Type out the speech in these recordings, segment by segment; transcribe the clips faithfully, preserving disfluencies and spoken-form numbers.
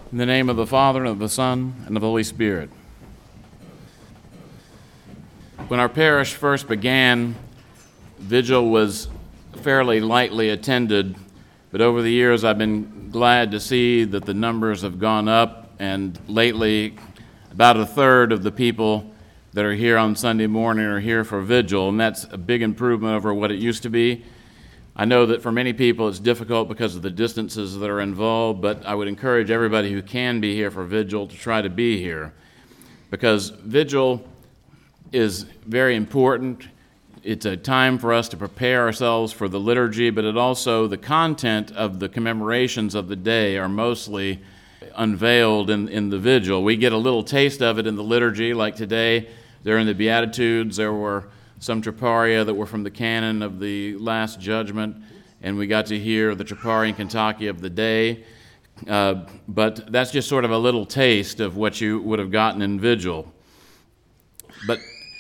In the name of the Father, and of the Son, and of the Holy Spirit. When our parish first began, vigil was fairly lightly attended, but over the years I've been glad to see that the numbers have gone up, and lately about a third of the people that are here on Sunday morning are here for vigil, and that's a big improvement over what it used to be. I know that for many people it's difficult because of the distances that are involved, but I would encourage everybody who can be here for vigil to try to be here, because vigil is very important. It's a time for us to prepare ourselves for the liturgy, but it also, the content of the commemorations of the day are mostly unveiled in, in the vigil. We get a little taste of it in the liturgy, like today during the Beatitudes there were some Troparia that were from the canon of the Last Judgment, and we got to hear the Troparian Kentucky of the day. Uh, but that's just sort of a little taste of what you would have gotten in vigil. But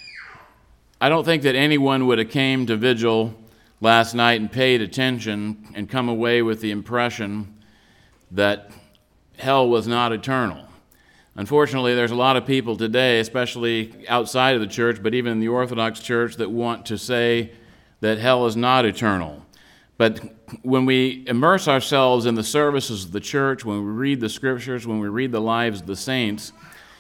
I don't think that anyone would have came to vigil last night and paid attention and come away with the impression that hell was not eternal. Unfortunately, there's a lot of people today, especially outside of the church, but even in the Orthodox Church, that want to say that hell is not eternal. But when we immerse ourselves in the services of the church, when we read the scriptures, when we read the lives of the saints,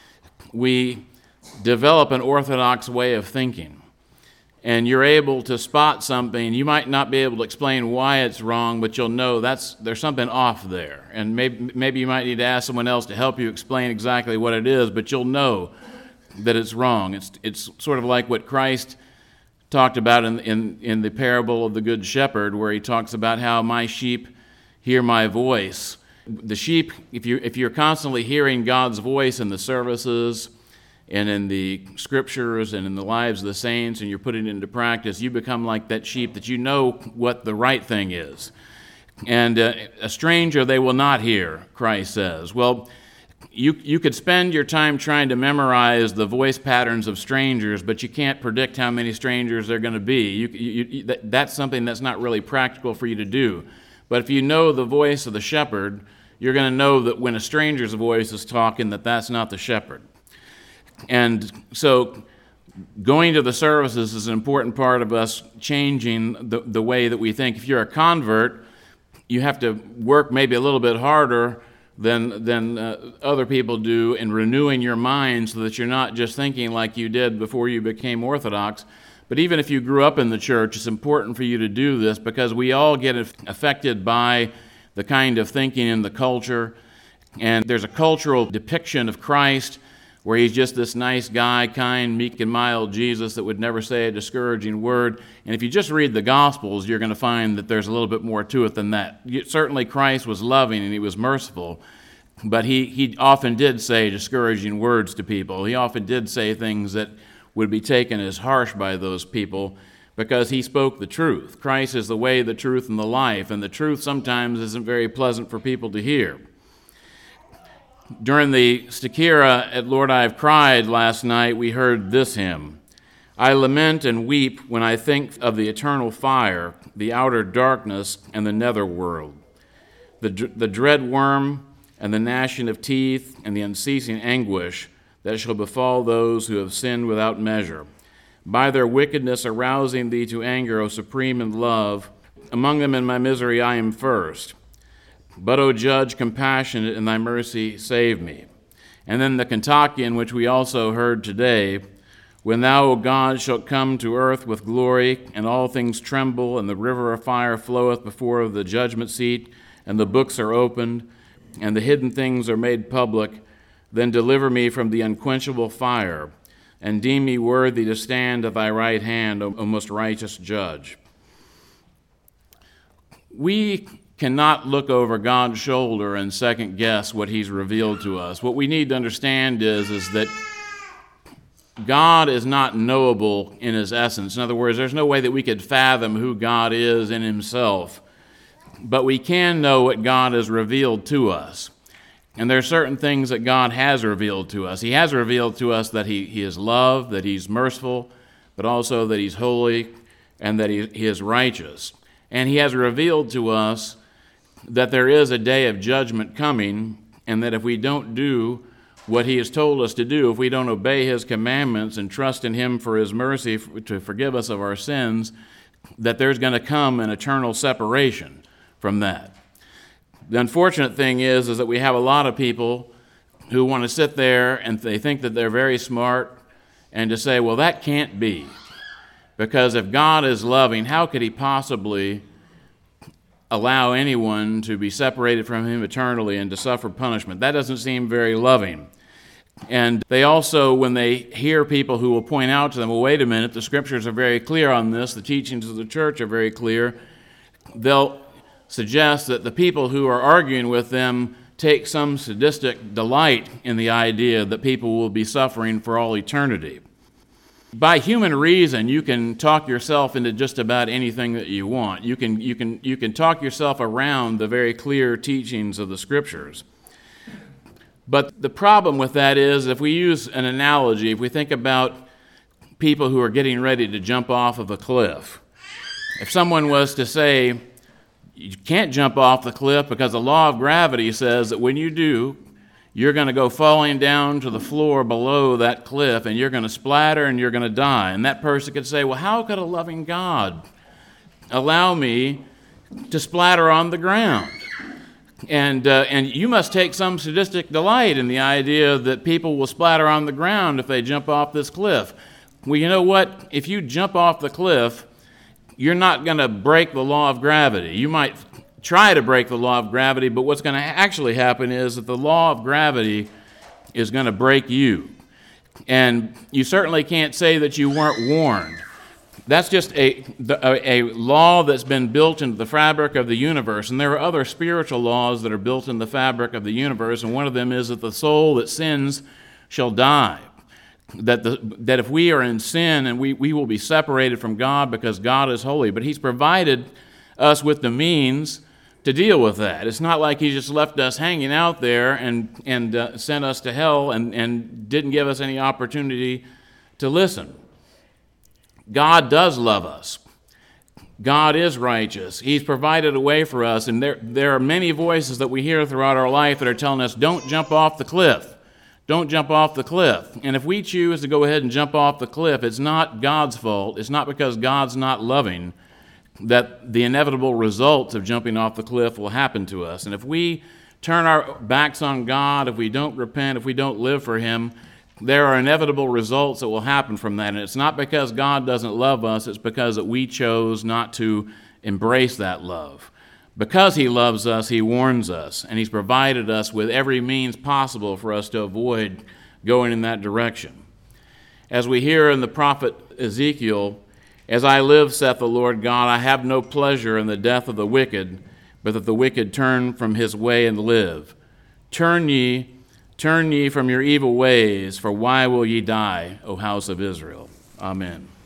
we develop an Orthodox way of thinking. And you're able to spot something. You might not be able to explain why it's wrong, but you'll know that's there's something off there. And maybe maybe you might need to ask someone else to help you explain exactly what it is, but you'll know that it's wrong. It's it's sort of like what Christ talked about in in, in the parable of the Good Shepherd, where he talks about how my sheep hear my voice. The sheep, if you if you're constantly hearing God's voice in the services and in the scriptures and in the lives of the saints, and you're putting it into practice, you become like that sheep that you know what the right thing is. And uh, a stranger they will not hear, Christ says. Well, you you could spend your time trying to memorize the voice patterns of strangers, but you can't predict how many strangers they're going to be. You, you, you, that, that's something that's not really practical for you to do. But if you know the voice of the shepherd, you're going to know that when a stranger's voice is talking, that that's not the shepherd. And so going to the services is an important part of us changing the, the way that we think. If you're a convert, you have to work maybe a little bit harder than, than uh, other people do in renewing your mind so that you're not just thinking like you did before you became Orthodox. But even if you grew up in the church, it's important for you to do this because we all get affected by the kind of thinking in the culture. And there's a cultural depiction of Christ where he's just this nice guy, kind, meek, and mild Jesus that would never say a discouraging word. And if you just read the Gospels, you're going to find that there's a little bit more to it than that. Certainly Christ was loving and he was merciful, but he, he often did say discouraging words to people. He often did say things that would be taken as harsh by those people because he spoke the truth. Christ is the way, the truth, and the life, and the truth sometimes isn't very pleasant for people to hear. During the Stichera at Lord I Have Cried last night, we heard this hymn. I lament and weep when I think of the eternal fire, the outer darkness, and the netherworld, the, the dread worm and the gnashing of teeth and the unceasing anguish that shall befall those who have sinned without measure. By their wickedness arousing thee to anger, O supreme in love, among them in my misery I am first. But, O Judge, compassionate in thy mercy, save me. And then the Kentuckian, which we also heard today, when thou, O God, shalt come to earth with glory, and all things tremble, and the river of fire floweth before the judgment seat, and the books are opened, and the hidden things are made public, then deliver me from the unquenchable fire, and deem me worthy to stand at thy right hand, O most righteous Judge. We cannot look over God's shoulder and second guess what he's revealed to us. What we need to understand is, is that God is not knowable in his essence. In other words, there's no way that we could fathom who God is in himself. But we can know what God has revealed to us. And there are certain things that God has revealed to us. He has revealed to us that he, he is love, that he's merciful, but also that he's holy and that he, he is righteous. And he has revealed to us that there is a day of judgment coming, and that if we don't do what he has told us to do, if we don't obey his commandments and trust in him for his mercy to forgive us of our sins, that there's going to come an eternal separation from that. The unfortunate thing is, is that we have a lot of people who want to sit there and they think that they're very smart and to say, well, that can't be. Because if God is loving, how could he possibly allow anyone to be separated from him eternally and to suffer punishment? That doesn't seem very loving. And they also, when they hear people who will point out to them, well, wait a minute, the scriptures are very clear on this, the teachings of the church are very clear, they'll suggest that the people who are arguing with them take some sadistic delight in the idea that people will be suffering for all eternity. By human reason, you can talk yourself into just about anything that you want. You can, you can, you can talk yourself around the very clear teachings of the scriptures. But the problem with that is, if we use an analogy, if we think about people who are getting ready to jump off of a cliff, if someone was to say, you can't jump off the cliff because the law of gravity says that when you do, you're going to go falling down to the floor below that cliff and you're going to splatter and you're going to die. And that person could say, well, how could a loving God allow me to splatter on the ground? And uh, and you must take some sadistic delight in the idea that people will splatter on the ground if they jump off this cliff. Well, you know what? If you jump off the cliff, you're not going to break the law of gravity. You might try to break the law of gravity, but what's going to actually happen is that the law of gravity is going to break you. And you certainly can't say that you weren't warned. That's just a, a, a law that's been built into the fabric of the universe. And there are other spiritual laws that are built in the fabric of the universe, and one of them is that the soul that sins shall die. That, the, that if we are in sin, and we, we will be separated from God because God is holy. But he's provided us with the means to deal with that. It's not like he just left us hanging out there and, and uh, sent us to hell and, and didn't give us any opportunity to listen. God does love us. God is righteous. He's provided a way for us, and there, there are many voices that we hear throughout our life that are telling us, don't jump off the cliff. Don't jump off the cliff. And if we choose to go ahead and jump off the cliff, it's not God's fault. It's not because God's not loving that the inevitable results of jumping off the cliff will happen to us. And if we turn our backs on God, if we don't repent, if we don't live for him, there are inevitable results that will happen from that. And it's not because God doesn't love us, it's because that we chose not to embrace that love. Because he loves us, he warns us, and he's provided us with every means possible for us to avoid going in that direction. As we hear in the prophet Ezekiel, as I live, saith the Lord God, I have no pleasure in the death of the wicked, but that the wicked turn from his way and live. Turn ye, turn ye from your evil ways, for why will ye die, O house of Israel? Amen.